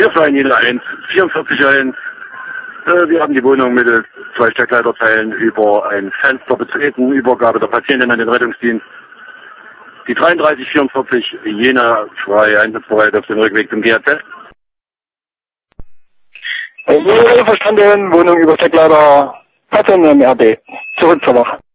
Wir fallen Jena 1, 44-1. Wir haben die Wohnung mittels 2 Steckleiterteilen über ein Fenster betreten, Übergabe der Patientin an den Rettungsdienst. Die 3344 Jena frei, einsatzbereit auf dem Rückweg zum GAZ. Verstanden, Wohnung über Steckleiter, Patientin im RD. Zurück zur Wache.